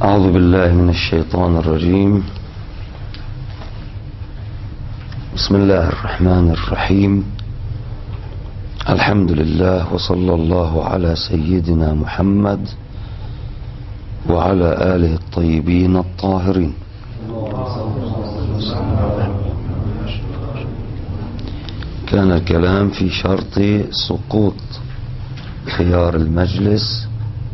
أعوذ بالله من الشيطان الرجيم. بسم الله الرحمن الرحيم. الحمد لله وصلى الله على سيدنا محمد وعلى آله الطيبين الطاهرين. كان الكلام في شرط سقوط خيار المجلس،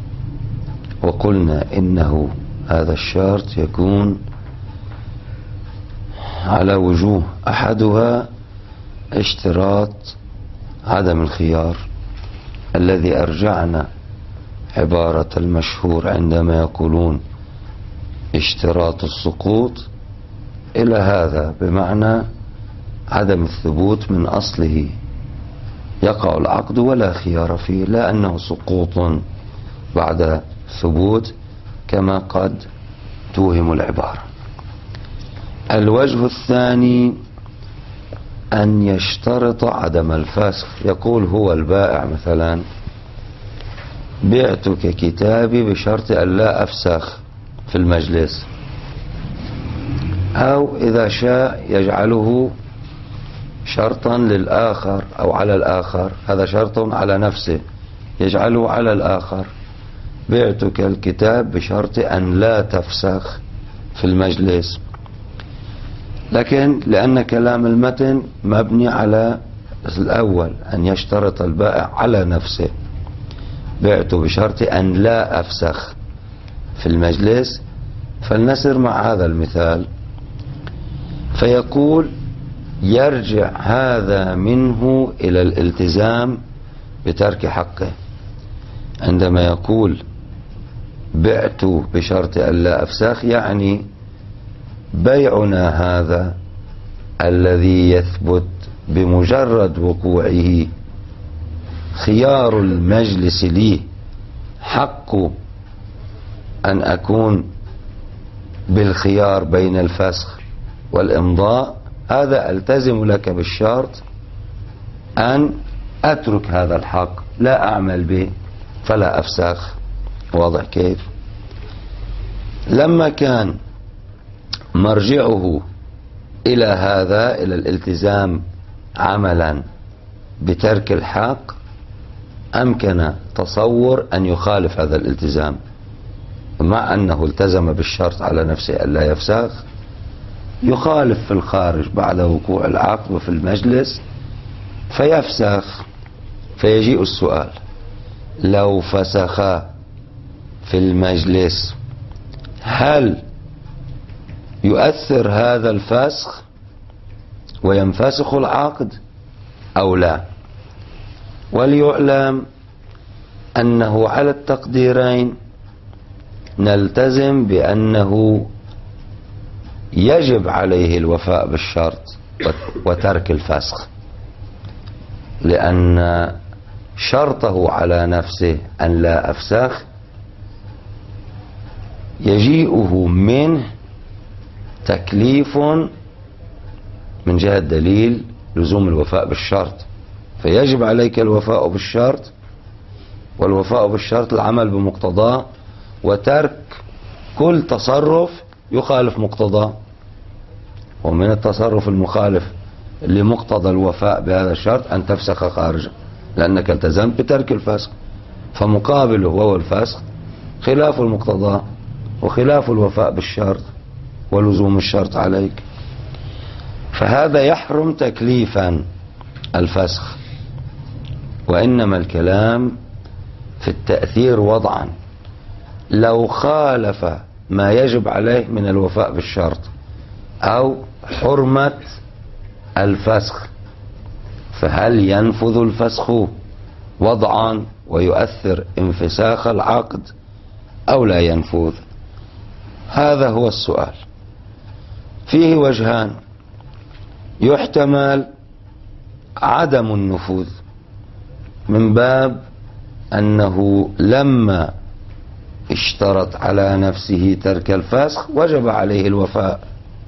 وقلنا إنه هذا الشرط يكون على وجوه، أحدها اشتراط عدم الخيار الذي أرجعنا عبارة المشهور عندما يقولون اشتراط السقوط إلى هذا، بمعنى عدم الثبوت من أصله، يقع العقد ولا خيار فيه، لا أنه سقوط بعد ثبوت كما قد توهم العبارة. الوجه الثاني أن يشترط عدم الفسخ، يقول هو البائع مثلا: بعتك كتابي بشرط أن لا أفسخ في المجلس، أو إذا شاء يجعله شرطا للآخر أو على الآخر، هذا شرط على نفسه يجعله على الآخر: بعتك الكتاب بشرط أن لا تفسخ في المجلس. لكن لأن كلام المتن مبني على الأول، أن يشترط البائع على نفسه: بعت بشرط أن لا أفسخ في المجلس، فلنسر مع هذا المثال. فيقول: يرجع هذا منه إلى الالتزام بترك حقه. عندما يقول بعت بشرط أن لا أفسخ، يعني بيعنا هذا الذي يثبت بمجرد وقوعه خيار المجلس لي، حق أن أكون بالخيار بين الفسخ والإمضاء، هذا ألتزم لك بالشرط أن أترك هذا الحق، لا أعمل به فلا أفسخ. واضح كيف؟ لما كان مرجعه إلى هذا، إلى الالتزام عملا بترك الحق، أمكن تصور أن يخالف هذا الالتزام، مع أنه التزم بالشرط على نفسه ألا يفسخ، يخالف في الخارج بعد وقوع العقد وفي المجلس فيفسخ. فيجيء السؤال: لو فسخ في المجلس هل يؤثر هذا الفسخ وينفسخ العقد أو لا؟ وليعلم أنه على التقديرين نلتزم بأنه يجب عليه الوفاء بالشرط وترك الفسخ، لأن شرطه على نفسه أن لا أفسخ يجيئه منه تكليف من جهة دليل لزوم الوفاء بالشرط، فيجب عليك الوفاء بالشرط، والوفاء بالشرط العمل بمقتضاه، وترك كل تصرف يخالف مقتضاه. ومن التصرف المخالف لمقتضى الوفاء بهذا الشرط أن تفسخ خارجه، لأنك التزمت بترك الفسخ، فمقابله وهو الفسخ خلاف المقتضى وخلاف الوفاء بالشرط ولزوم الشرط عليك، فهذا يحرم تكليفا الفسخ. وإنما الكلام في التأثير وضعا، لو خالف ما يجب عليه من الوفاء بالشرط أو حرمة الفسخ، فهل ينفذ الفسخ وضعا ويؤثر انفساخ العقد أو لا ينفذ؟ هذا هو السؤال. فيه وجهان: يحتمل عدم النفوذ من باب أنه لما اشترط على نفسه ترك الفسخ وجب عليه الوفاء،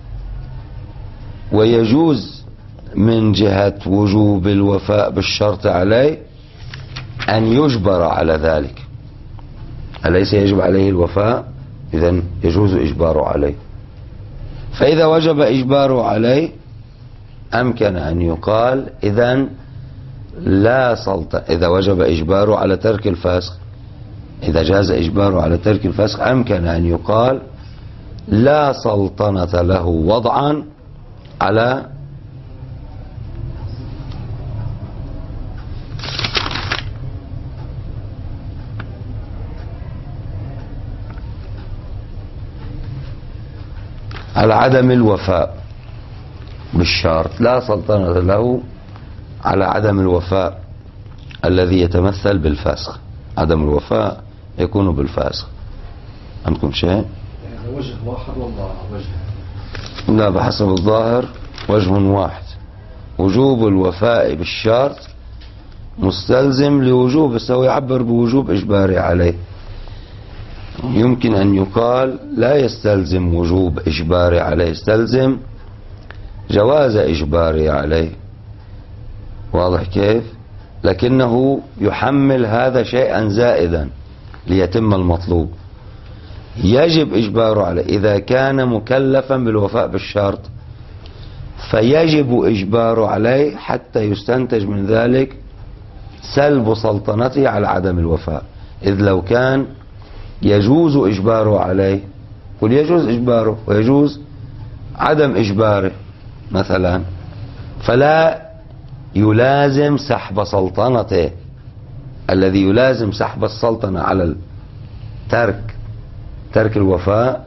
ويجوز من جهة وجوب الوفاء بالشرط عليه أن يجبر على ذلك. أليس يجب عليه الوفاء إذن يجوز إجباره عليه. فإذا وجب إجباره عليه أمكن أن يقال إذن لا سلطنة. إذا وجب إجباره على ترك الفسخ، إذا جاز إجباره على ترك الفسخ أمكن أن يقال لا سلطنة له وضعا على عدم الوفاء بالشرط. لا سلطنة له على عدم الوفاء الذي يتمثل بالفسخ. عدم الوفاء يكون بالفسخ. عندكم شيء؟ وجه واحد والله وجه؟ لا، بحسب الظاهر وجه واحد. وجوب الوفاء بالشرط مستلزم لوجوب، سوى يعبر بوجوب إجباري عليه. يمكن أن يقال لا يستلزم وجوب إجباري عليه، يستلزم جواز إجباري عليه. واضح كيف؟ لكنه يحمل هذا شيئا زائدا ليتم المطلوب. يجب إجباره عليه إذا كان مكلفا بالوفاء بالشرط، فيجب إجباره عليه حتى يستنتج من ذلك سلب سلطنته على عدم الوفاء. إذ لو كان يجوز إجباره عليه، قل يجوز إجباره ويجوز عدم إجباره مثلا، فلا يلازم سحب سلطنته. الذي يلازم سحب السلطنة على ترك الوفاء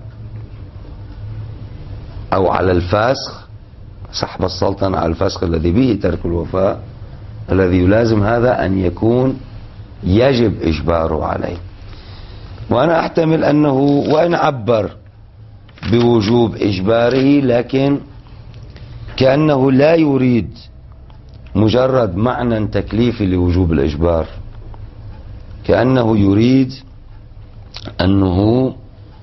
أو على الفسخ، سحب السلطنة على الفسخ الذي به ترك الوفاء، الذي يلازم هذا أن يكون يجب إجباره عليه. وأنا أحتمل أنه وإن عبر بوجوب إجباره لكن كأنه لا يريد مجرد معنى تكليفي لوجوب الإجبار، كأنه يريد أنه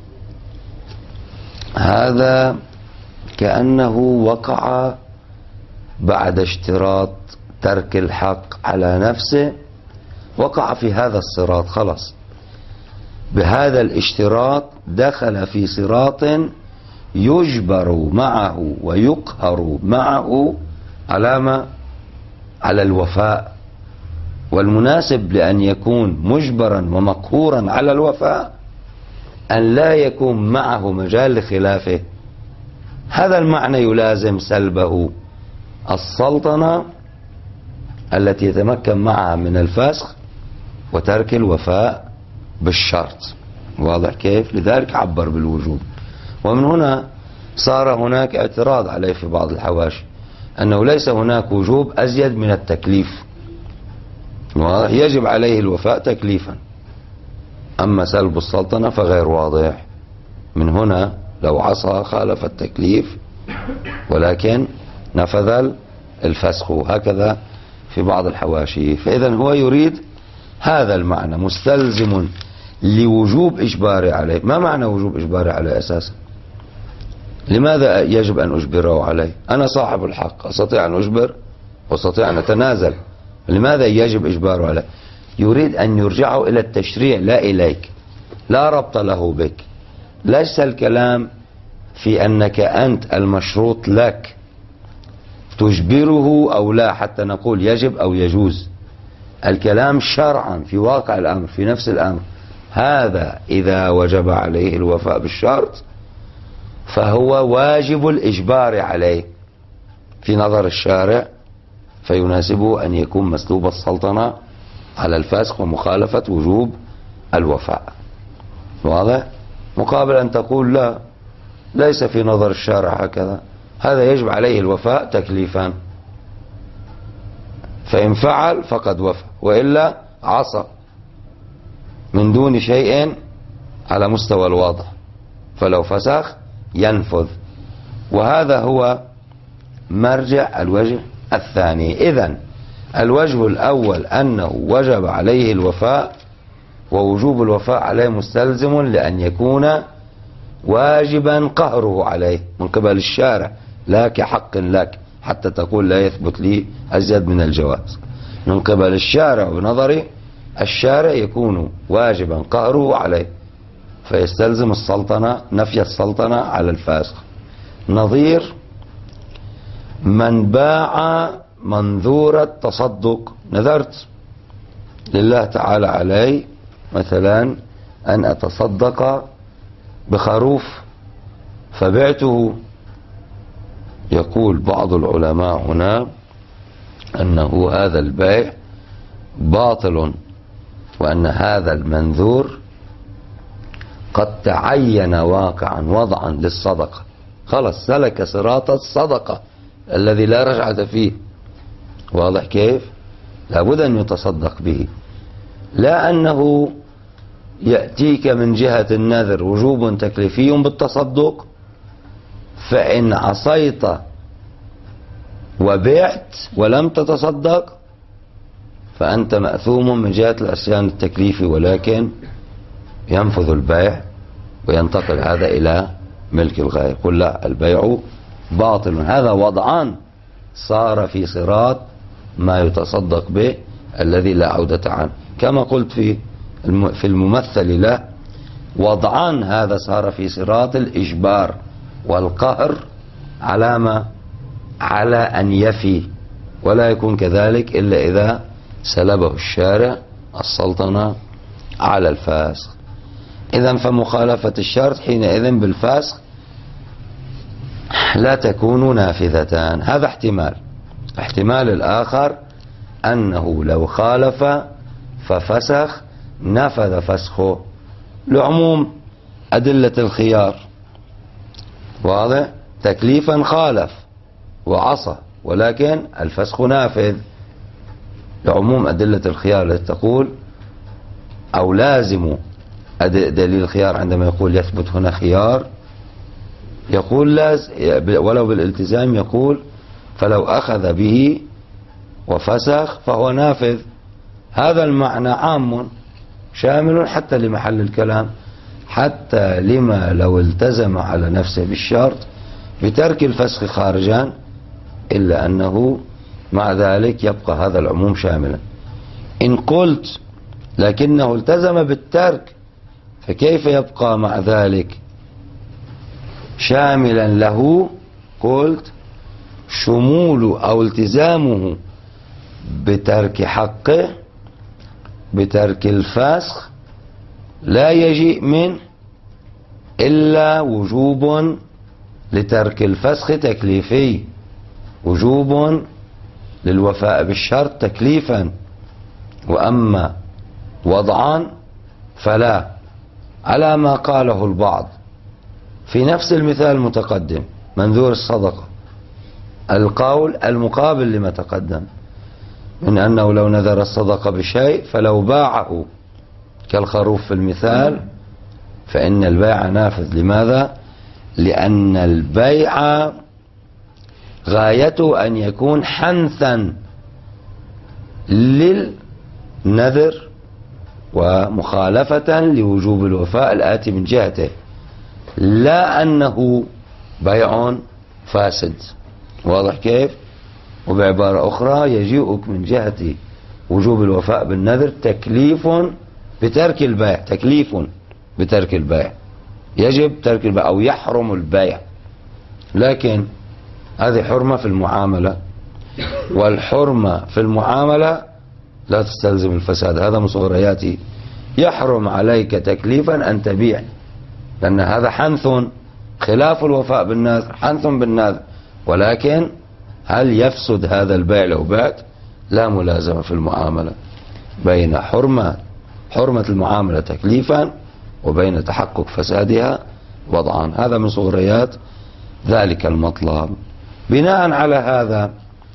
هذا كأنه وقع بعد اشتراط ترك الحق على نفسه، وقع في هذا الصراط خلص. بهذا الاشتراط دخل في صراط يجبر معه ويقهر معه على الوفاء. والمناسب لأن يكون مجبرا ومقهورا على الوفاء أن لا يكون معه مجال لخلافه. هذا المعنى يلازم سلبه السلطنة التي يتمكن معها من الفسخ وترك الوفاء بالشرط. واضح كيف؟ لذلك عبر بالوجوب. ومن هنا صار هناك اعتراض عليه في بعض الحواشي أنه ليس هناك وجوب أزيد من التكليف، يجب عليه الوفاء تكليفا، أما سلب السلطنة فغير واضح. من هنا لو عصى خالف التكليف ولكن نفذ الفسخ، هكذا في بعض الحواشي. فإذا هو يريد هذا المعنى مستلزم لوجوب إجباري عليه. ما معنى وجوب إجباري عليه أساسا؟ لماذا يجب أن أجبره عليه؟ أنا صاحب الحق، أستطيع أن أجبر وأستطيع أن أتنازل. لماذا يجب إجباره عليه؟ يريد أن يرجعه إلى التشريع لا إليك، لا ربط له بك. ليس الكلام في أنك أنت المشروط لك تجبره أو لا حتى نقول يجب أو يجوز. الكلام شرعا في واقع الأمر، في نفس الأمر. هذا إذا وجب عليه الوفاء بالشرط فهو واجب الإجبار عليه في نظر الشارع، فيناسبه أن يكون مسلوب السلطنة على الفسخ ومخالفة وجوب الوفاء. واضح؟ مقابل أن تقول لا، ليس في نظر الشارع هكذا، هذا يجب عليه الوفاء تكليفا، فإن فعل فقد وفى وإلا عصى من دون شيء على مستوى الوضع، فلو فسخ ينفذ. وهذا هو مرجع الوجه الثاني. إذن الوجه الأول أنه وجب عليه الوفاء، ووجوب الوفاء عليه مستلزم لأن يكون واجبا قهره عليه من قبل الشارع، لا كحق لك حتى تقول لا يثبت لي أزيد من الجواز. من قبل الشارع، بنظر الشارع يكون واجبا قهره عليه، فيستلزم السلطنة نفي السلطنة على الفاسق. نظير من باع منذور التصدق، نذرت لله تعالى علي مثلا أن أتصدق بخروف فبعته، يقول بعض العلماء هنا أنه هذا البيع باطل، وأن هذا المنذور قد تعين واقعا وضعا للصدقة، خلص سلك صراط الصدقة الذي لا رجعة فيه. واضح كيف؟ لابد أن يتصدق به، لا أنه يأتيك من جهة النذر وجوب تكليفي بالتصدق، فإن عصيت وبعت ولم تتصدق فأنت مأثوم من جهة العصيان التكليفي، ولكن ينفذ البيع وينتقل هذا إلى ملك الغير. قل لا، البيع باطل. هذا وضعان صار في صراط ما يتصدق به الذي لا عودة عنه، كما قلت في الممثل له، وضعان هذا صار في صراط الإجبار والقهر على أن يفي، ولا يكون كذلك إلا إذا سلبه الشارع السلطنة على الفاسق. إذن فمخالفة الشرط حينئذ بالفاسق لا تكون نافذتان. هذا احتمال. احتمال الآخر أنه لو خالف ففسخ نفذ فسخه لعموم أدلة الخيار. واضح؟ تكليفا خالف وعصى، ولكن الفسخ نافذ لعموم أدلة الخيار التي تقول أو لازم دليل الخيار عندما يقول يثبت هنا خيار، يقول ولو بالالتزام، يقول فلو أخذ به وفسخ فهو نافذ. هذا المعنى عام شامل حتى لمحل الكلام، حتى لما لو التزم على نفسه بالشرط بترك الفسخ خارجا، إلا أنه مع ذلك يبقى هذا العموم شاملا. إن قلت لكنه التزم بالترك فكيف يبقى مع ذلك شاملا له؟ قلت شمول أو التزامه بترك حقه بترك الفسخ لا يجيء منه إلا وجوب لترك الفسخ تكليفي، وجوب للوفاء بالشرط تكليفا، وأما وضعا فلا، على ما قاله البعض في نفس المثال المتقدم منذور الصدقة، القول المقابل لما تقدم من أنه لو نذر الصدقة بشيء فلو باعه كالخروف في المثال فإن البيع نافذ. لماذا؟ لأن البيع غايته أن يكون حنثا للنذر ومخالفة لوجوب الوفاء الآتي من جهته، لا أنه بيع فاسد. واضح كيف؟ وبعبارة أخرى يجيئك من جهة وجوب الوفاء بالنذر تكليف بترك البيع، تكليف بترك البيع، يجب ترك البيع أو يحرم البيع، لكن هذه حرمة في المعاملة، والحرمة في المعاملة لا تستلزم الفساد. هذا من صغرياته. يحرم عليك تكليفا أن تبيع، لأن هذا حنث خلاف الوفاء بالنذر، حنث بالنذر، ولكن هل يفسد هذا البيع لو بعت؟ لا ملازمة في المعاملة بين حرمة المعاملة تكليفا وبين تحقق فسادها وضعا. هذا من صغريات ذلك المطلب. بناء على هذا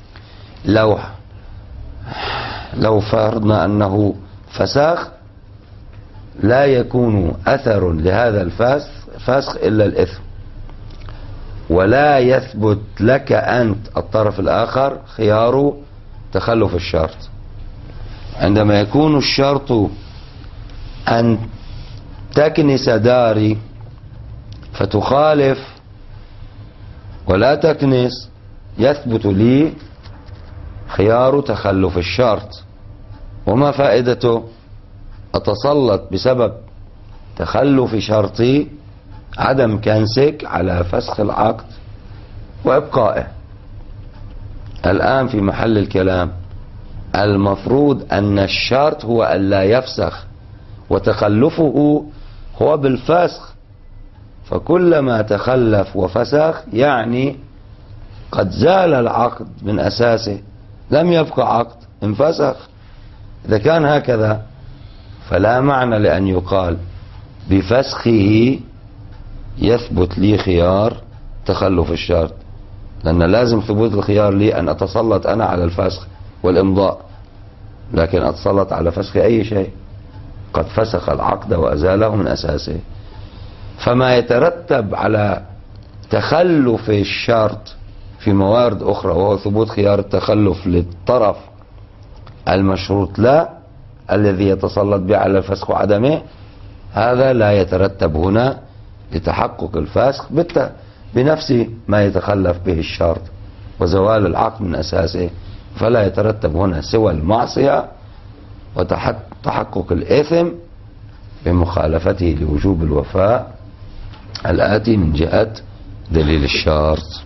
لو فرضنا أنه فساخ لا يكون أثر لهذا الفسخ إلا الإثم، ولا يثبت لك أنت الطرف الآخر خيار تخلف الشرط. عندما يكون الشرط أن تكنس داري فتخالف ولا تكنس، يثبت لي خيار تخلف الشرط. وما فائدته؟ أتسلط بسبب تخلف شرطي عدم كنسك على فسخ العقد وإبقائه. الآن في محل الكلام المفروض أن الشرط هو ألا يفسخ، وتخلفه هو بالفسخ، فكلما تخلف وفسخ يعني قد زال العقد من أساسه، لم يبقى عقد، انفسخ. إذا كان هكذا فلا معنى لأن يقال بفسخه يثبت لي خيار تخلف الشرط، لأن لازم ثبوت الخيار لي أن أتسلط أنا على الفسخ والإمضاء، لكن أتسلط على فسخ أي شيء قد فسخ العقد وأزاله من أساسه. فما يترتب على تخلف الشرط في موارد أخرى وهو ثبوت خيار التخلف للطرف المشروط لا الذي يتسلط به على الفسخ وعدمه، هذا لا يترتب هنا لتحقق الفسخ بنفس ما يتخلف به الشرط وزوال العقد من أساسه، فلا يترتب هنا سوى المعصية وتحقق الإثم بمخالفته لوجوب الوفاء الآتي من جهة دليل الشرط.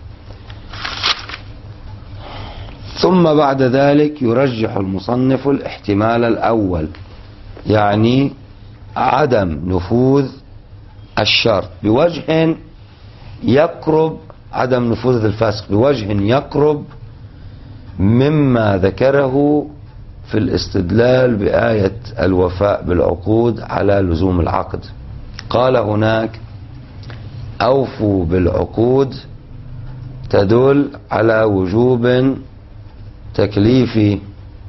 ثم بعد ذلك يرجح المصنف الاحتمال الأول، يعني عدم نفوذ الشرط بوجه يقرب، عدم نفوذ الفسخ بوجه يقرب مما ذكره في الاستدلال بآية الوفاء بالعقود على لزوم العقد. قال هناك أوفوا بالعقود تدل على وجوب تكليفي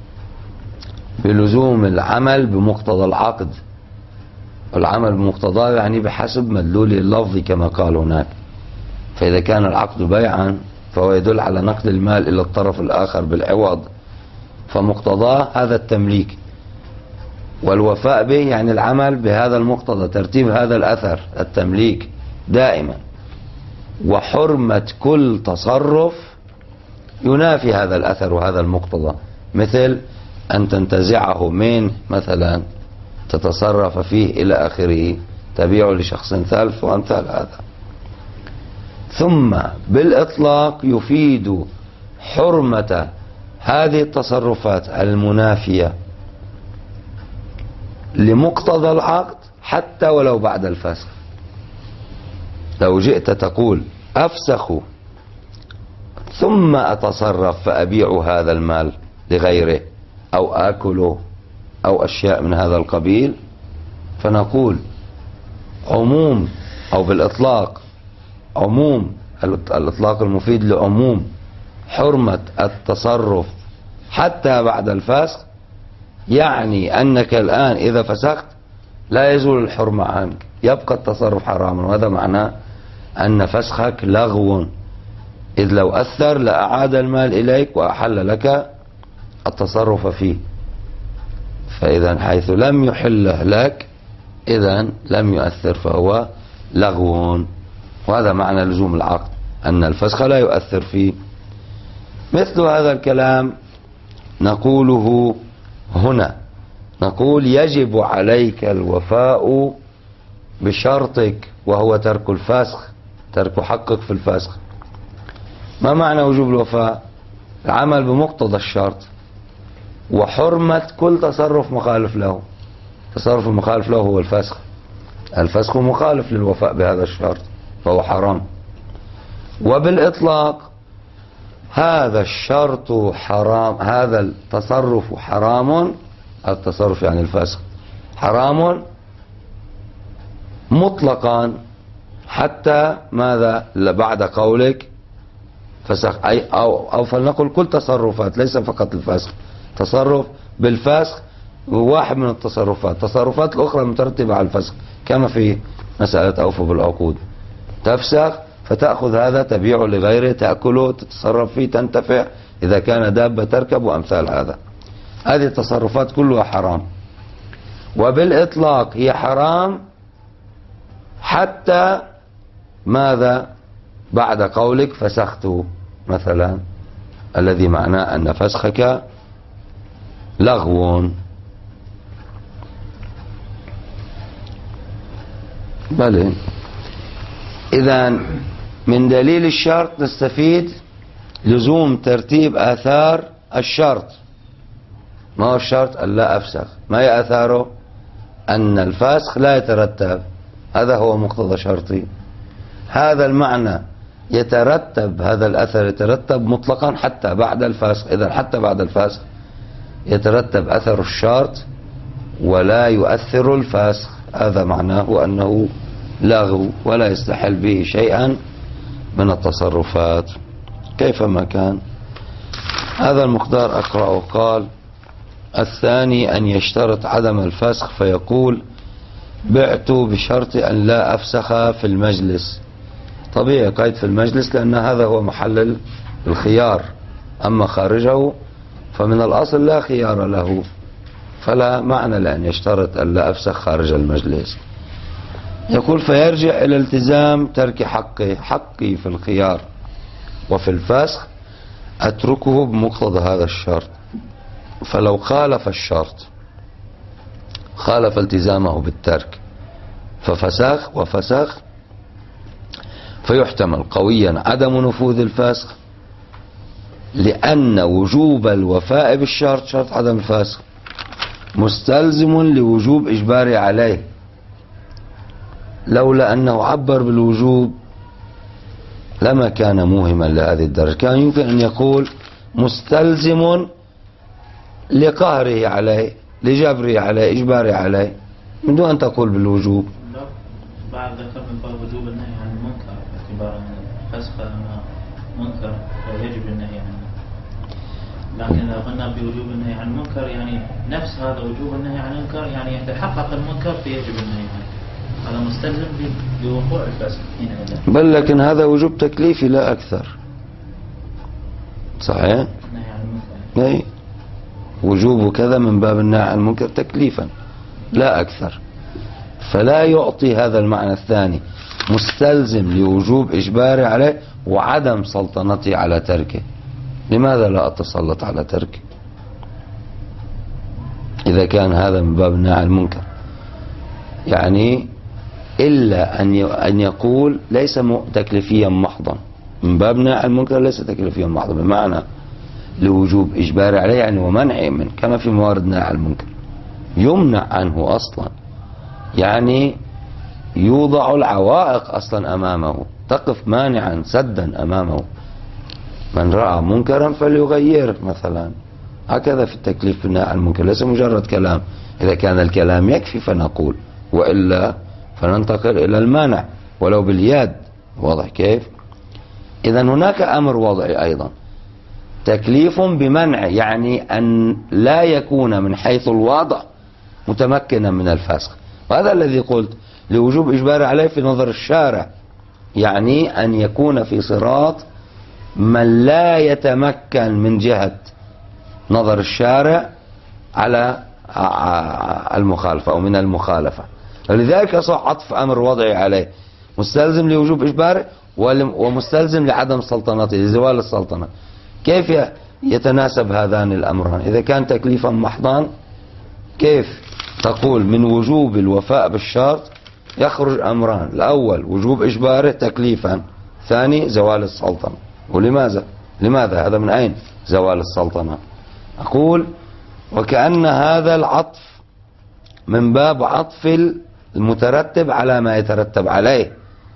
بلزوم العمل بمقتضى العقد، والعمل بمقتضاه يعني بحسب مدلول اللفظ كما قال هناك. فإذا كان العقد بيعا فهو يدل على نقل المال إلى الطرف الآخر بالعوض، فمقتضاه هذا التمليك، والوفاء به يعني العمل بهذا المقتضى، ترتيب هذا الأثر التمليك دائما. وحرمة كل تصرف ينافي هذا الأثر وهذا المقتضى، مثل أن تنتزعه منه مثلا، تتصرف فيه إلى آخره، تبيع لشخص ثالث وأمثال هذا. ثم بالإطلاق يفيد حرمة هذه التصرفات المنافية لمقتضى العقد حتى ولو بعد الفسخ. لو جئت تقول أفسخ ثم أتصرف فأبيع هذا المال لغيره أو آكله أو أشياء من هذا القبيل، فنقول عموم أو بالإطلاق عموم، الإطلاق المفيد لعموم حرمة التصرف حتى بعد الفسخ، يعني أنك الآن إذا فسخت لا يزول الحرمة عنك، يبقى التصرف حراما، وهذا معناه أن فسخك لغو، إذ لو أثر لأعاد المال إليك وأحل لك التصرف فيه. فإذا حيث لم يحله لك إذن لم يؤثر فهو لغو، وهذا معنى لزوم العقد، أن الفسخ لا يؤثر فيه. مثل هذا الكلام نقوله هنا، نقول يجب عليك الوفاء بشرطك وهو ترك الفسخ، ترك حقك في الفسخ. ما معنى وجوب الوفاء؟ العمل بمقتضى الشرط وحرمة كل تصرف مخالف له. تصرف المخالف له هو الفسخ، الفسخ مخالف للوفاء بهذا الشرط فهو حرام. وبالإطلاق هذا الشرط حرام، هذا التصرف حرام، التصرف يعني الفسخ حرام مطلقا حتى ماذا بعد قولك فسخ، أي أو فلنقل كل تصرفات ليس فقط الفسخ، تصرف بالفسخ واحد من التصرفات الأخرى المترتبة على الفسخ، كما في مسألة أوفوا بالعقود، تفسخ فتأخذ هذا تبيعه لغيره، تأكله، تتصرف فيه، تنتفع، إذا كان دابة تركب وأمثال هذا. هذه التصرفات كلها حرام، وبالإطلاق هي حرام حتى ماذا بعد قولك فسخت مثلا، الذي معناه أن فسخك لغو. بلى. إذا من دليل الشرط نستفيد لزوم ترتيب آثار الشرط. ما هو الشرط؟ أن لا أفسخ. ما هي آثاره؟ أن الفسخ لا يترتب. هذا هو مقتضى شرطي. هذا المعنى يترتب، هذا الأثر يترتب مطلقا حتى بعد الفسخ. إذا حتى بعد الفسخ يترتب أثر الشرط ولا يؤثر الفسخ. هذا معناه أنه لغو ولا يستحل به شيئا من التصرفات كيفما كان. هذا المقدار أقرأه. قال: الثاني أن يشترط عدم الفسخ فيقول: بعت بشرط أن لا أفسخ في المجلس. طبيعي قيد في المجلس لأن هذا هو محل الخيار، أما خارجه فمن الأصل لا خيار له، فلا معنى لأن يشترط أن لا أفسخ خارج المجلس. يقول: فيرجع إلى التزام ترك حقي في الخيار وفي الفسخ أتركه بمقتضى هذا الشرط. فلو خالف الشرط، خالف التزامه بالترك ففسخ وفسخ، فيحتمل قويا عدم نفوذ الفسخ، لأن وجوب الوفاء بالشرط، شرط عدم الفسخ، مستلزم لوجوب إجباري عليه. لولا أنه عبر بالوجوب لما كان موهما لهذه الدرجة. كان يمكن أن يقول مستلزم لقهره عليه، لجبره عليه، إجباري عليه، من دون أن تقول بالوجوب. بعد ذكر من باب وجوب النهي عن المنكر باعتبار أن الفسخ منكر فيجب النهي عنه. لكن إذا قلنا بوجوب النهي عن المنكر يعني نفس هذا وجوب النهي عن المنكر، يعني يتحقق المنكر فيجب النهي عنه. هذا مستلزم بوقوع الفسخ هنا. بل لكن هذا وجوب تكليفي لا أكثر. صحيح؟ النهي عن المنكر. أي وجوب كذا من باب النهي عن المنكر تكليفا لا أكثر، فلا يعطي هذا المعنى الثاني مستلزم لوجوب إجباري عليه وعدم سلطنتي على تركه. لماذا لا أتسلط على تركه إذا كان هذا من باب النهي عن المنكر؟ يعني إلا أن يقول ليس تكليفيا محضا. من باب النهي عن المنكر ليس تكليفيا محضا، بمعنى لوجوب إجباري عليه يعني ومنع منه، كما في موارد النهي عن المنكر يمنع عنه أصلا، يعني يوضع العوائق أصلا أمامه، تقف مانعا سدا أمامه. من رأى منكرا فليغيره مثلا. هكذا في التكليف بالنهي عن المنكر، ليس مجرد كلام. إذا كان الكلام يكفي فنقول، وإلا فننتقل إلى المانع ولو باليد. واضح كيف؟ إذن هناك أمر وضعي أيضا، تكليف بمنع، يعني أن لا يكون من حيث الوضع متمكنا من الفسخ. وهذا الذي قلت لوجوب إجباري عليه في نظر الشارع، يعني أن يكون في صراط من لا يتمكن من جهة نظر الشارع على المخالفة أو من المخالفة. ولذلك صح عطف أمر وضعي عليه، مستلزم لوجوب إجباري ومستلزم لعدم سلطنته، لزوال السلطنة. كيف يتناسب هذان الأمران؟ إذا كان تكليفا محضا كيف تقول من وجوب الوفاء بالشرط يخرج أمران: الأول وجوب إجباره تكليفا، ثاني زوال السلطنة. لماذا هذا من أين زوال السلطنة؟ أقول وكأن هذا العطف من باب عطف المترتب على ما يترتب عليه.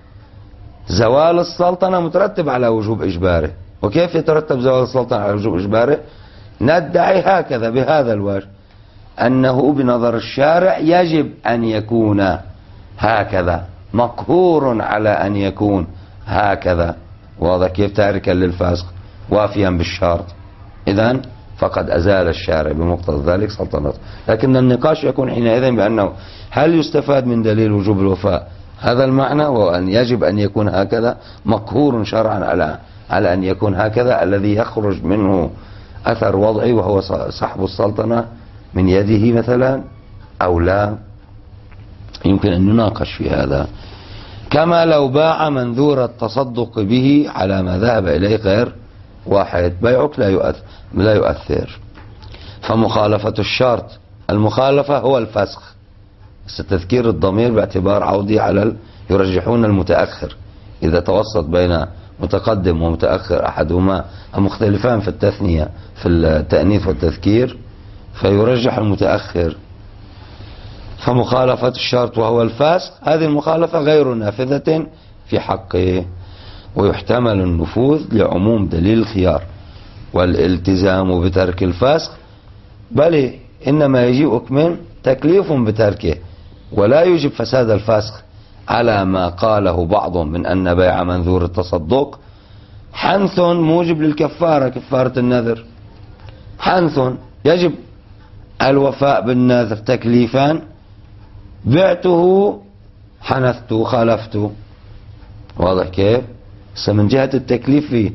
زوال السلطنة مترتب على وجوب إجباره، وكيف يترتب زوال السلطنة على وجوب إجباره؟ ندعي هكذا بهذا الوجه أنه بنظر الشارع يجب أن يكون هكذا، مقهور على أن يكون هكذا. واضح كيف؟ تاركا للفسق وافيا بالشرط. إذن فقد أزال الشارع بمقتضى ذلك سلطنته. لكن النقاش يكون حينئذ بأنه هل يستفاد من دليل وجوب الوفاء هذا المعنى، وأن يجب أن يكون هكذا، مقهور شرعا على أن يكون هكذا، الذي يخرج منه أثر وضعي وهو سحب السلطنة من يده مثلا، أو لا؟ يمكن أن نناقش في هذا. كما لو باع منذور التصدق به على ما ذهب إليه غير واحد، بيعك لا يؤثر. فمخالفة الشرط، المخالفة هو الفسخ، بس تذكير الضمير باعتبار عودي على يرجحون المتأخر إذا توسط بين متقدم ومتأخر أحدهما مختلفان في التثنية في التأنيث والتذكير فيرجح المتأخر. فمخالفة الشرط وهو الفاسق هذه المخالفة غير نافذة في حقه، ويحتمل النفوذ لعموم دليل الخيار والالتزام بترك الفاسق، بل إنما يجيئك من تكليف بتركه، ولا يجب فساد الفاسق على ما قاله بعض من أن بيع منذور التصدق حنث موجب للكفارة، كفارة النذر حنث يجب الوفاء بالنذر تكليفان، بعته حنثت خالفت. واضح كيف؟ من جهة التكليف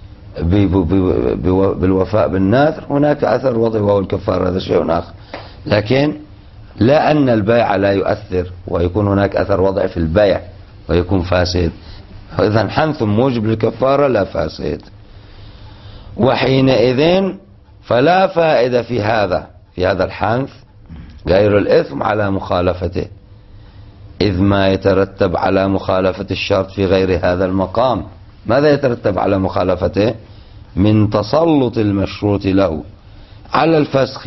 بالوفاء بالنذر هناك أثر وضعي وهو الكفارة، هذا شيء آخر، لكن لا أن البيع لا يؤثر ويكون هناك أثر وضعي في البيع ويكون فاسد. إذن حنث موجب للكفارة لا فاسد. وحينئذ فلا فائدة في هذا الحنث غير الإثم على مخالفته، إذ ما يترتب على مخالفة الشرط في غير هذا المقام ماذا يترتب على مخالفته؟ من تسلط المشروط له على الفسخ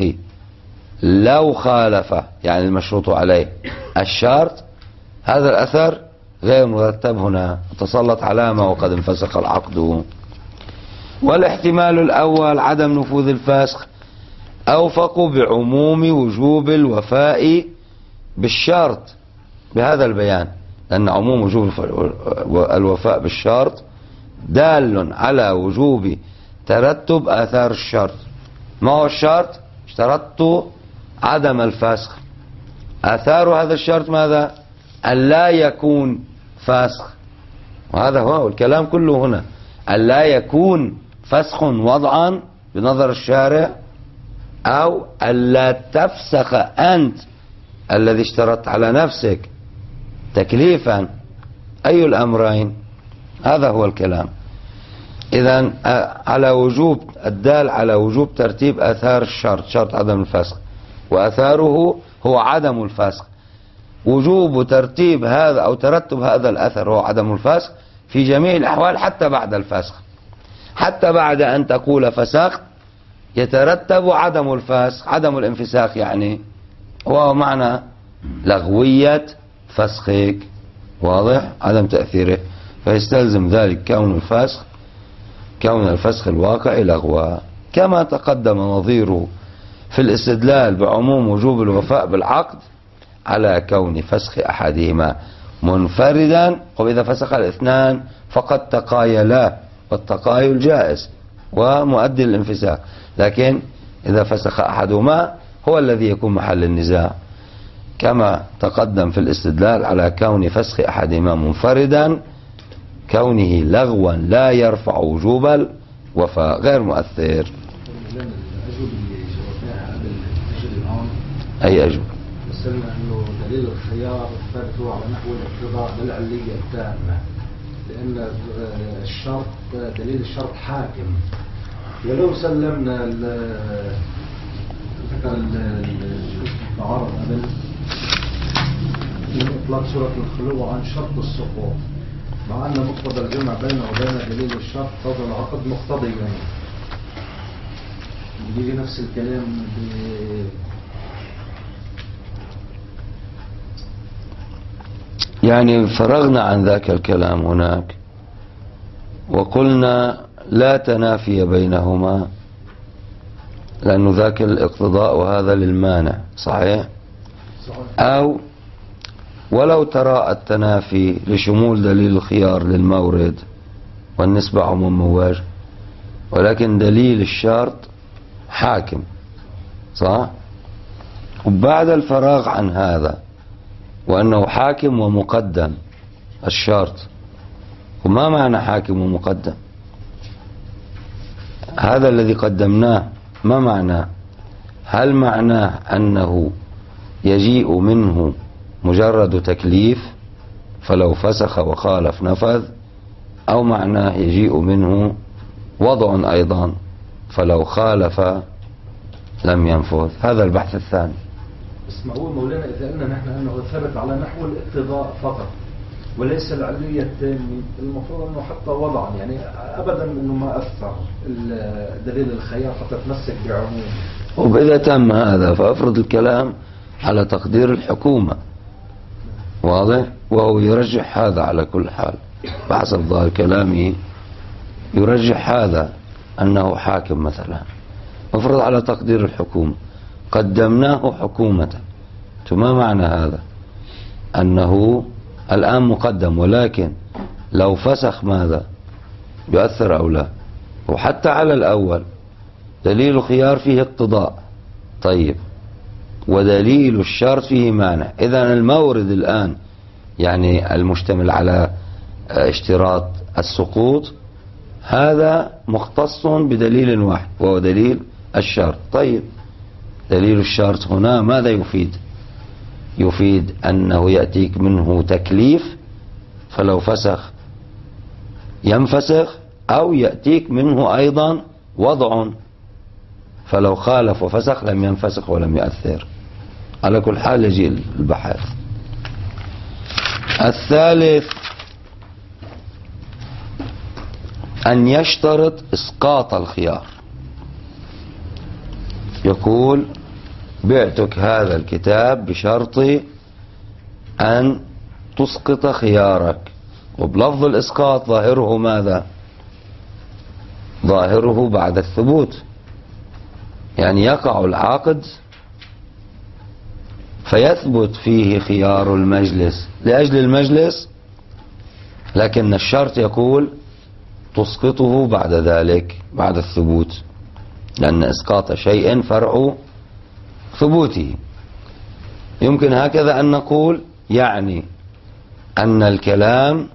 لو خالف، يعني المشروط عليه الشرط، هذا الأثر غير مرتب هنا، تسلط علامة وقد انفسخ العقد. والاحتمال الأول عدم نفوذ الفسخ أوفق بعموم وجوب الوفاء بالشرط بهذا البيان، لأن عموم وجوب الوفاء بالشرط دال على وجوب ترتب آثار الشرط. ما هو الشرط؟ اشترطت عدم الفسخ، آثار هذا الشرط ماذا؟ ألا يكون فسخ، وهذا هو الكلام كله هنا، ألا يكون فسخ وضعا بنظر الشارع، أو ألا تفسخ أنت الذي اشترطت على نفسك تكليفا، أي الأمرين؟ هذا هو الكلام. إذن على وجوب الدال على وجوب ترتيب آثار الشرط، شرط عدم الفسخ، وآثاره هو عدم الفسخ، وجوب ترتيب هذا أو ترتب هذا الأثر هو عدم الفسخ في جميع الأحوال، حتى بعد الفسخ، حتى بعد أن تقول فسخت يترتب عدم الفسخ، عدم الانفساخ، يعني هو معنى لغوية فسخك، واضح؟ عدم تأثيره، فيستلزم ذلك كون الفسخ الواقع لغوا، كما تقدم نظيره في الاستدلال بعموم وجوب الوفاء بالعقد على كون فسخ أحدهما منفردا، وإذا فسخ الاثنان فقد تقايلا، والتقايل جائز ومؤدي للانفساخ، لكن إذا فسخ أحدهما هو الذي يكون محل النزاع، كما تقدم في الاستدلال على كون فسخ أحدهما منفردا كونه لغوا لا يرفع وجوب الوفاء غير مؤثر. أي أجوب؟ مثلنا أنه دليل الخيار الثالث هو على نحو الاقتضاء للعلية التامة، لأن الشرط دليل الشرط حاكم، ولو سلمنا ذكر التعارض قبل من إطلاق سورة الخلو عن شرط السقوط، مع أن مقتضى الجمع بينه وبين دليل الشرط فضل العقد مقتضيا، بيجي نفس الكلام يعني فرغنا عن ذاك الكلام هناك وقلنا لا تنافي بينهما، لأنه ذاك الاقتضاء وهذا للمانع، صحيح؟ أو ولو ترى التنافي لشمول دليل الخيار للمورد والنسبة عموم مواجه، ولكن دليل الشرط حاكم، صح؟ وبعد الفراغ عن هذا وأنه حاكم ومقدم الشرط، وما معنى حاكم ومقدم؟ هذا الذي قدمناه ما معناه؟ هل معناه أنه يجيء منه مجرد تكليف فلو فسخ وخالف نفذ، أو معناه يجيء منه وضع أيضا فلو خالف لم ينفذ؟ هذا البحث الثاني. بس معقول مولانا إذا قلنا نحن أنه ثبت على نحو الاقتضاء فقط وليس العلية التامة، المفروض أنه حتى وضعا يعني أبدا أنه ما أثر دليل الخيار فتتمسك بعموم. وإذا تم هذا فأفرض الكلام على تقدير الحكومة، واضح؟ وهو يرجح هذا على كل حال بحسب ظاهر كلامه، يرجح هذا أنه حاكم مثلا، أفرض على تقدير الحكومة قدمناه حكومة. ما معنى هذا؟ أنه الآن مقدم، ولكن لو فسخ ماذا يؤثر أو لا؟ وحتى على الأول دليل الخيار فيه اقتضاء، طيب، ودليل الشرط فيه مانع. إذن المورد الآن يعني المشتمل على اشتراط السقوط هذا مختص بدليل واحد وهو دليل الشرط. طيب، دليل الشرط هنا ماذا يفيد؟ يفيد أنه يأتيك منه تكليف فلو فسخ ينفسخ، أو يأتيك منه أيضا وضع فلو خالف وفسخ لم ينفسخ ولم يؤثر. على كل حال يجي البحث. الثالث أن يشترط إسقاط الخيار، يقول بعتك هذا الكتاب بشرط أن تسقط خيارك، وبلفظ الإسقاط ظاهره ماذا؟ ظاهره بعد الثبوت، يعني يقع العقد فيثبت فيه خيار المجلس لأجل المجلس، لكن الشرط يقول تسقطه بعد ذلك بعد الثبوت، لأن إسقاط شيء فرع ثبوته. يمكن هكذا أن نقول، يعني أن الكلام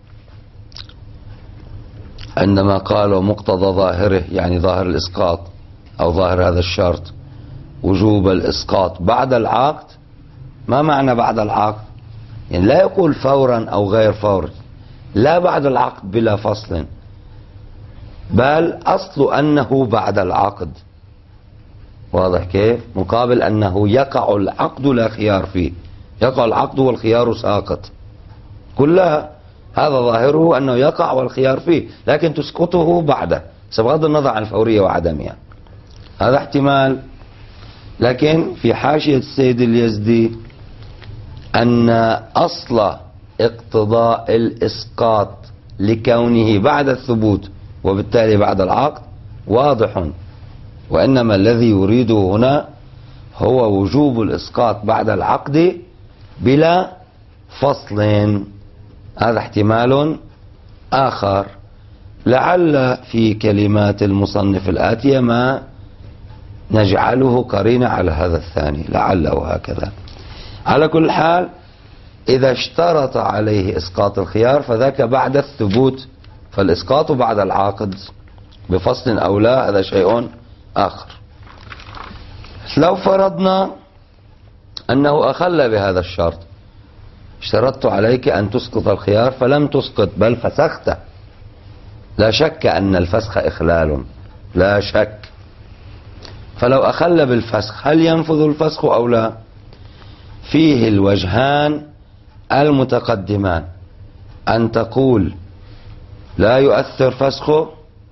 عندما قالوا مقتضى ظاهره يعني ظاهر الإسقاط أو ظاهر هذا الشرط وجوب الإسقاط بعد العقد. ما معنى بعد العقد؟ يعني لا يقول فورا أو غير فورا، لا بعد العقد بلا فصل، بل أصل أنه بعد العقد. واضح كيف؟ مقابل أنه يقع العقد لا خيار فيه، يقع العقد والخيار ساقط، كلها هذا ظاهره أنه يقع والخيار فيه، لكن تسقطه بعده بغض النظر عن الفورية وعدمها. هذا احتمال. لكن في حاشية السيد اليزدي أن أصل اقتضاء الإسقاط لكونه بعد الثبوت وبالتالي بعد العقد واضح، وإنما الذي يريده هنا هو وجوب الإسقاط بعد العقد بلا فصل. هذا احتمال آخر، لعل في كلمات المصنف الآتية ما نجعله قرينة على هذا الثاني، لعله هكذا. على كل حال إذا اشترط عليه إسقاط الخيار فذاك بعد الثبوت، فالإسقاط بعد العقد بفصل أو لا هذا شيء آخر. لو فرضنا أنه أخل بهذا الشرط، اشترطت عليك أن تسقط الخيار فلم تسقط بل فسخت، لا شك أن الفسخ إخلال، لا شك. فلو أخل بالفسخ هل ينفذ الفسخ أو لا؟ فيه الوجهان المتقدمان، أن تقول لا يؤثر فسخه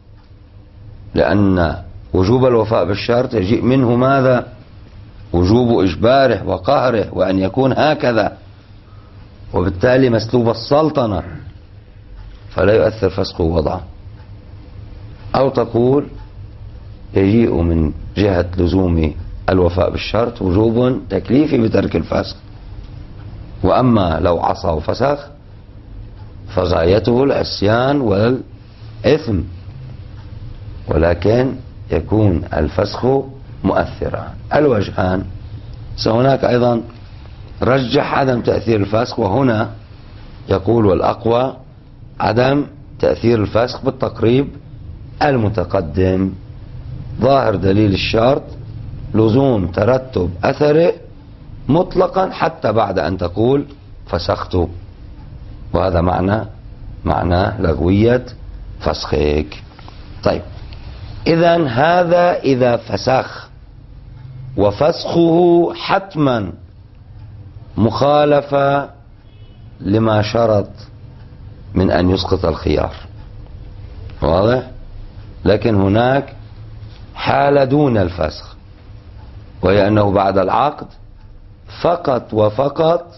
لأن وجوب الوفاء بالشرط يجيء منه ماذا؟ وجوب إجباره وقهره وأن يكون هكذا، وبالتالي مسلوب السلطنة فلا يؤثر فسخه وضعه. أو تقول يجيء من جهة لزوم الوفاء بالشرط وجوب تكليفي بترك الفسخ، وأما لو عصى وفسخ فغايته العصيان والإثم، ولكن يكون الفسخ مؤثرا. الوجهان. هناك أيضا رجح عدم تأثير الفسخ، وهنا يقول والأقوى عدم تأثير الفسخ بالتقريب المتقدم. ظاهر دليل الشرط لزوم ترتب أثره مطلقا حتى بعد أن تقول فسخت، وهذا معنى لغوية فسخك. طيب، إذن هذا إذا فسخ، وفسخه حتما مخالفة لما شرط من أن يسقط الخيار، واضح؟ لكن هناك حالة دون الفسخ، وهي أنه بعد العقد فقط وفقط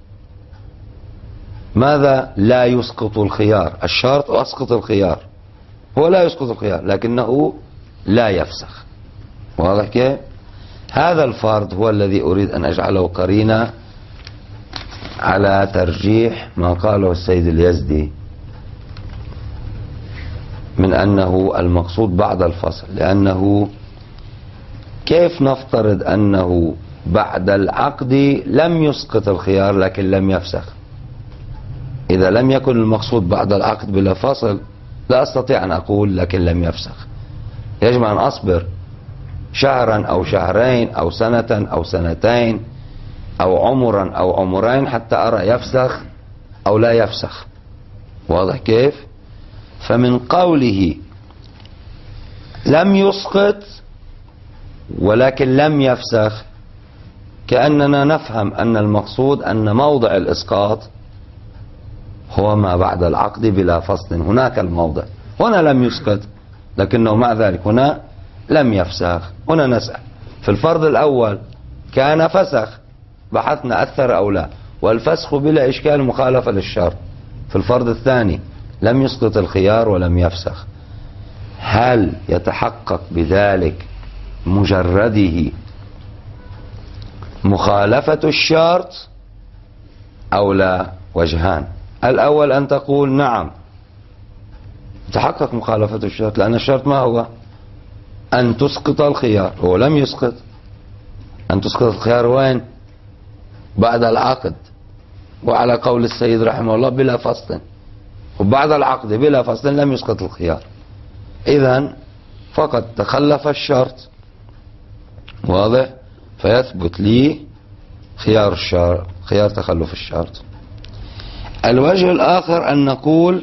ماذا؟ لا يسقط الخيار. الشرط أسقط الخيار، هو لا يسقط الخيار لكنه لا يفسخ، واضح كيف؟ هذا الفرض هو الذي أريد أن أجعله قرينة على ترجيح ما قاله السيد اليزدي من أنه المقصود بعد الفصل. لأنه كيف نفترض أنه بعد العقد لم يسقط الخيار لكن لم يفسخ؟ إذا لم يكن المقصود بعد العقد بلا فصل لا أستطيع أن أقول لكن لم يفسخ. يجب أن أصبر شهرا أو شهرين أو سنة أو سنتين أو عمرا أو عمرين حتى أرى يفسخ أو لا يفسخ، واضح كيف؟ فمن قوله لم يسقط ولكن لم يفسخ كأننا نفهم أن المقصود أن موضع الإسقاط هو ما بعد العقد بلا فصل. هناك الموضع هنا لم يسقط لكنه مع ذلك هنا لم يفسخ. هنا نسأل في الفرض الأول كان فسخ، بحثنا أثر أو لا، والفسخ بلا إشكال مخالفة للشرط. في الفرض الثاني لم يسقط الخيار ولم يفسخ، هل يتحقق بذلك مجرده مخالفة الشرط أو لا؟ وجهان. الأول أن تقول نعم تحقق مخالفة الشرط، لأن الشرط ما هو؟ أن تسقط الخيار، هو لم يسقط. أن تسقط الخيار وين؟ بعد العقد، وعلى قول السيد رحمه الله بلا فصل، وبعد العقد بلا فصل لم يسقط الخيار. إذن فقد تخلف الشرط، واضح؟ فيثبت لي خيار الشرط، خيار تخلف الشرط. الوجه الآخر أن نقول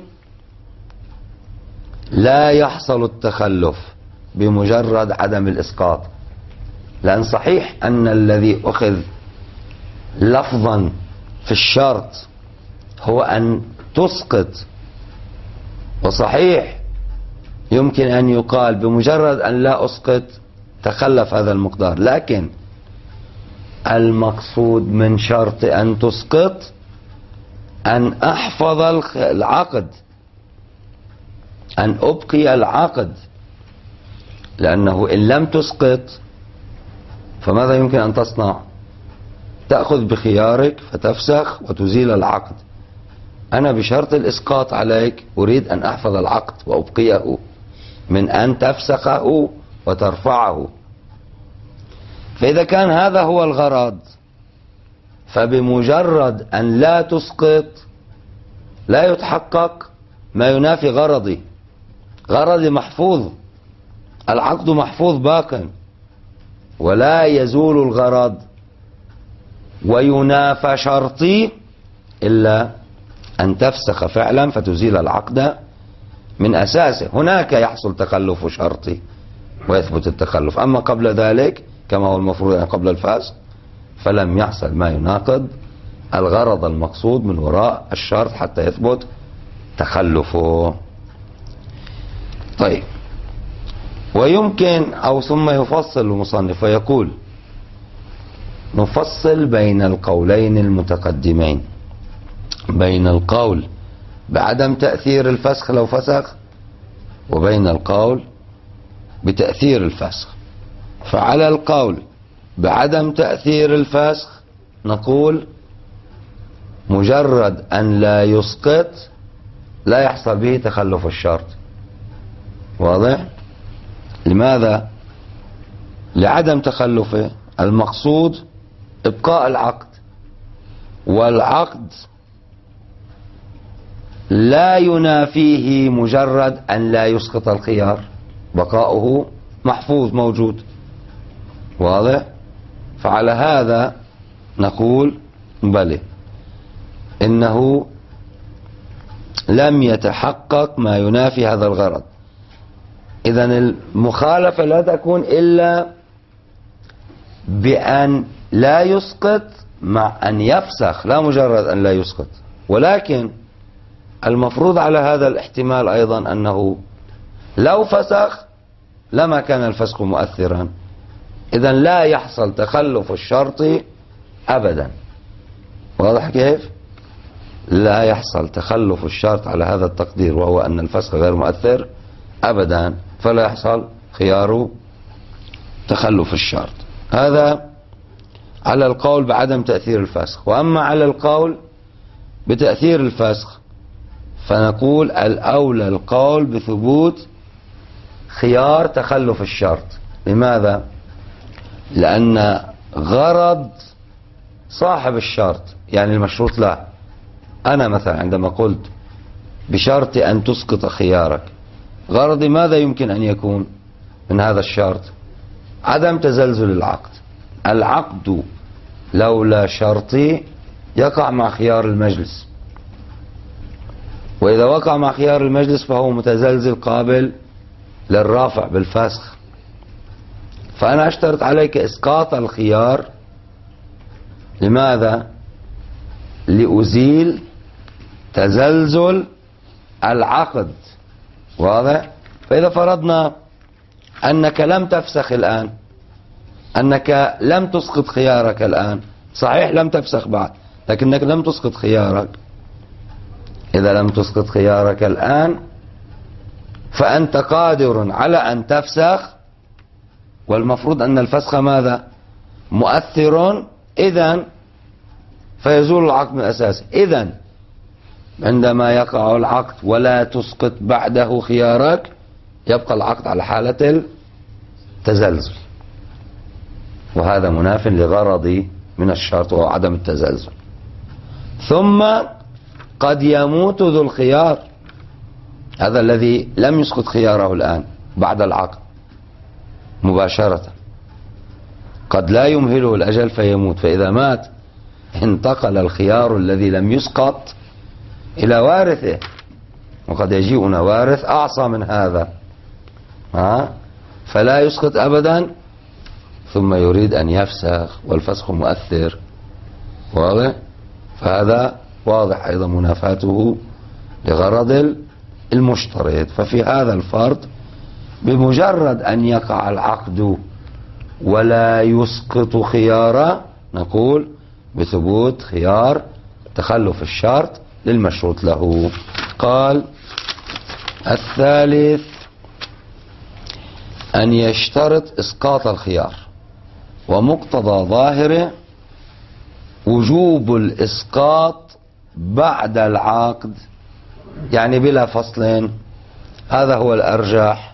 لا يحصل التخلف بمجرد عدم الإسقاط، لأن صحيح أن الذي أخذ لفظا في الشرط هو أن تسقط، وصحيح يمكن أن يقال بمجرد أن لا أسقط تخلف هذا المقدار، لكن المقصود من شرط أن تسقط أن أحفظ العقد، أن أبقي العقد، لأنه إن لم تسقط فماذا يمكن أن تصنع؟ تأخذ بخيارك فتفسخ وتزيل العقد. أنا بشرط الإسقاط عليك أريد أن أحفظ العقد وأبقيه من أن تفسخه وترفعه. فإذا كان هذا هو الغرض فبمجرد أن لا تسقط لا يتحقق ما ينافي غرضي. غرضي محفوظ، العقد محفوظ باق، ولا يزول الغرض وينافى شرطي إلا أن تفسخ فعلا فتزيل العقد من أساسه. هناك يحصل تخلف شرطي ويثبت التخلف، أما قبل ذلك كما هو المفروض قبل الفسخ فلم يحصل ما يناقض الغرض المقصود من وراء الشرط حتى يثبت تخلفه. طيب، ويمكن أو ثم يفصل المصنف ويقول نفصل بين القولين المتقدمين، بين القول بعدم تأثير الفسخ لو فسخ وبين القول بتأثير الفسخ. فعلى القول بعدم تأثير الفسخ نقول مجرد أن لا يسقط لا يحصل به تخلف الشرط، واضح؟ لماذا؟ لعدم تخلفه، المقصود إبقاء العقد، والعقد لا ينافيه مجرد أن لا يسقط الخيار، بقاؤه محفوظ موجود، واضح؟ فعلى هذا نقول بلى إنه لم يتحقق ما ينافي هذا الغرض. إذن المخالفة لا تكون إلا بأن لا يسقط مع أن يفسخ، لا مجرد أن لا يسقط. ولكن المفروض على هذا الاحتمال أيضا أنه لو فسخ لما كان الفسخ مؤثرا، إذن لا يحصل تخلف الشرط أبدا. واضح كيف؟ لا يحصل تخلف الشرط على هذا التقدير، وهو أن الفسخ غير مؤثر أبدا، فلا يحصل خيار تخلف الشرط. هذا على القول بعدم تأثير الفسخ. وأما على القول بتأثير الفسخ فنقول الأولى القول بثبوت خيار تخلف الشرط. لماذا؟ لأن غرض صاحب الشرط يعني المشروط له، أنا مثلا عندما قلت بشرط أن تسقط خيارك، غرضي ماذا يمكن أن يكون من هذا الشرط؟ عدم تزلزل العقد. العقد لولا شرطي يقع مع خيار المجلس، وإذا وقع مع خيار المجلس فهو متزلزل قابل للرافع بالفسخ. فأنا أشترط عليك إسقاط الخيار. لماذا؟ لأزيل تزلزل العقد. واضح؟ فإذا فرضنا أنك لم تفسخ الآن، أنك لم تسقط خيارك الآن، صحيح لم تفسخ بعد لكنك لم تسقط خيارك. إذا لم تسقط خيارك الآن فأنت قادر على أن تفسخ، والمفروض أن الفسخ ماذا؟ مؤثر، إذن فيزول العقد من أساسه. إذن عندما يقع العقد ولا تسقط بعده خيارك يبقى العقد على حالة التزلزل، وهذا مناف لغرضي من الشرط وهو عدم التزلزل. ثم قد يموت ذو الخيار، هذا الذي لم يسقط خياره الآن بعد العقد مباشرة، قد لا يمهله الأجل فيموت، فإذا مات انتقل الخيار الذي لم يسقط إلى وارثه، وقد يجيئنا وارث أعصى من هذا فلا يسقط أبدا ثم يريد أن يفسخ والفسخ مؤثر. واضح؟ فهذا واضح أيضا منافاته لغرض المشترط. ففي هذا الفرض بمجرد أن يقع العقد ولا يسقط خيارا نقول بثبوت خيار تخلف الشرط للمشروط له. قال الثالث أن يشترط إسقاط الخيار، ومقتضى ظاهره وجوب الإسقاط بعد العقد، يعني بلا فصل. هذا هو الأرجح.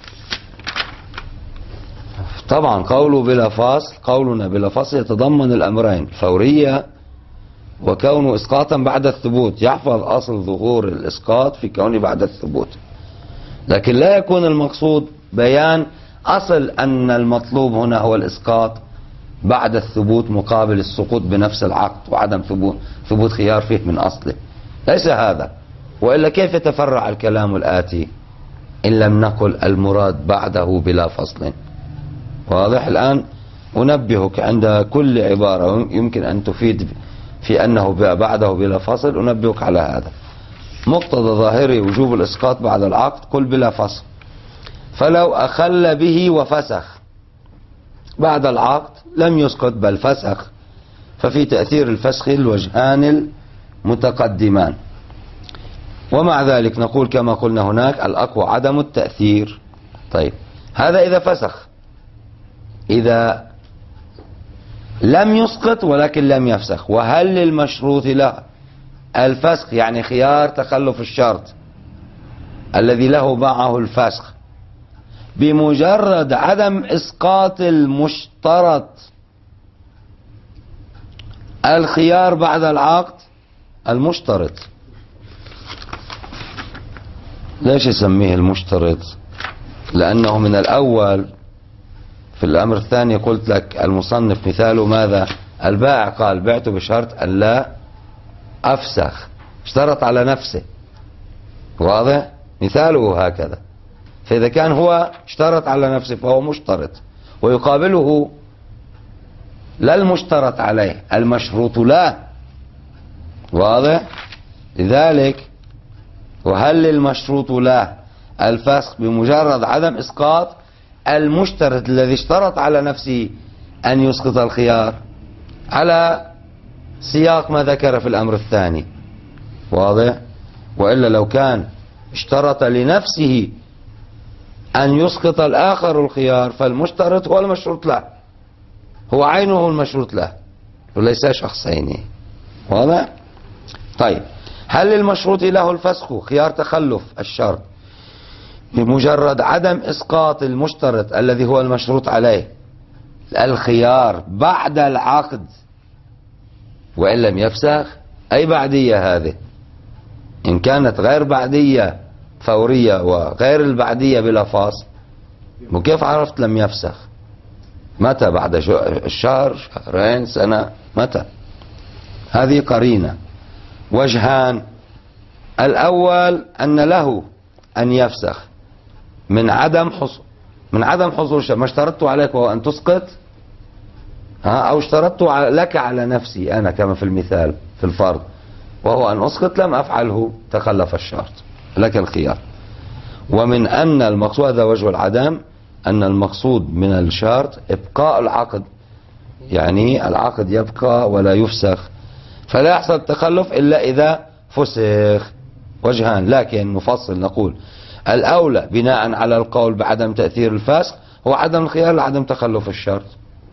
طبعا قوله بلا فصل، قولنا بلا فصل يتضمن الأمرين، الفورية وكونه إسقاطا بعد الثبوت، يحفظ أصل ظهور الإسقاط في كونه بعد الثبوت، لكن لا يكون المقصود بيان أصل أن المطلوب هنا هو الإسقاط بعد الثبوت مقابل السقوط بنفس العقد وعدم ثبوت خيار فيه من أصله، ليس هذا. وإلا كيف يتفرع الكلام الآتي إن لم نقل المراد بعده بلا فصل؟ واضح؟ الآن أنبهك عند كل عبارة يمكن أن تفيد في أنه بعده بلا فصل، أنبهك على هذا. مقتضى ظاهره وجوب الإسقاط بعد العقد، قل بلا فصل. فلو أخل به وفسخ بعد العقد لم يسقط بل فسخ، ففي تأثير الفسخ الوجهان المتقدمان. ومع ذلك نقول كما قلنا هناك الأقوى عدم التأثير. طيب هذا إذا فسخ، إذا لم يسقط ولكن لم يفسخ، وهل للمشروط له الفسخ يعني خيار تخلف الشرط الذي له معه الفسخ بمجرد عدم إسقاط المشترط الخيار بعد العقد؟ المشترط ليش يسميه المشترط؟ لأنه من الأول في الأمر الثاني قلت لك المصنف مثاله ماذا؟ البائع قال بعت بشرط أن لا أفسخ، اشترط على نفسه. واضح؟ مثاله هكذا. فإذا كان هو اشترط على نفسه فهو مشترط، ويقابله لا المشترط عليه، المشروط له. واضح؟ لذلك وهل المشروط له الفسخ بمجرد عدم إسقاط المشترط الذي اشترط على نفسه أن يسقط الخيار على سياق ما ذكر في الأمر الثاني. واضح؟ وإلا لو كان اشترط لنفسه أن يسقط الآخر الخيار فالمشترط هو المشروط له، هو عينه المشروط له وليس شخصين. واضح؟ طيب، هل للمشروط له الفسخ خيار تخلف الشرط بمجرد عدم إسقاط المشترط الذي هو المشروط عليه الخيار بعد العقد وإن لم يفسخ؟ أي بعدية هذه؟ إن كانت غير بعدية فورية وغير البعدية بلا فاصل، وكيف عرفت لم يفسخ؟ متى؟ بعد شهر، شهرين، سنة؟ متى؟ هذه قرينة. وجهان: الأول أن له أن يفسخ من عدم حصول شيء، ما اشترطت عليك وهو أن تسقط، أو اشترطت لك على نفسي أنا كما في المثال في الفرض وهو أن أسقط لم أفعله، تخلف الشرط، لك الخيار. ومن أن المقصود، هذا وجه العدم، أن المقصود من الشرط إبقاء العقد، يعني العقد يبقى ولا يفسخ، فلا يحصل التخلف إلا إذا فسخ. وجهان، لكن نفصل نقول الأولى بناء على القول بعدم تأثير الفسخ هو عدم الخيار لعدم تخلف الشرط.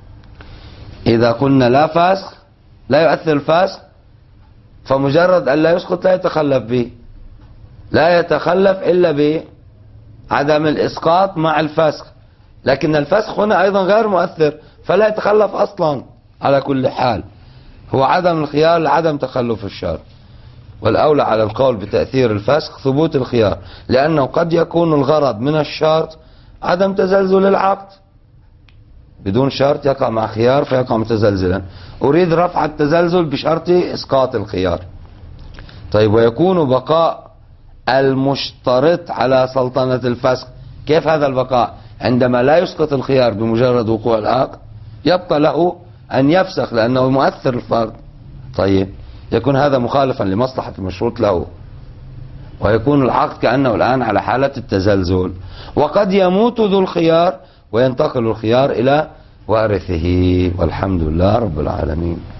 إذا قلنا لا فسخ، لا يؤثر الفسخ، فمجرد أن لا يسقط لا يتخلف به، لا يتخلف إلا بعدم الإسقاط مع الفسخ، لكن الفسخ هنا أيضا غير مؤثر فلا يتخلف أصلا. على كل حال هو عدم الخيار لعدم تخلف الشرط، والأولى على القول بتأثير الفسخ ثبوت الخيار، لأنه قد يكون الغرض من الشرط عدم تزلزل العقد، بدون شرط يقع مع خيار فيقع متزلزلا، أريد رفع التزلزل بشرط إسقاط الخيار. طيب، ويكون بقاء المشترط على سلطنة الفسخ. كيف هذا البقاء؟ عندما لا يسقط الخيار بمجرد وقوع العقد يبقى له أن يفسخ لأنه مؤثر الفرض. طيب، يكون هذا مخالفا لمصلحة المشروط له، ويكون العقد كأنه الآن على حالة التزلزل، وقد يموت ذو الخيار وينتقل الخيار إلى وارثه. والحمد لله رب العالمين.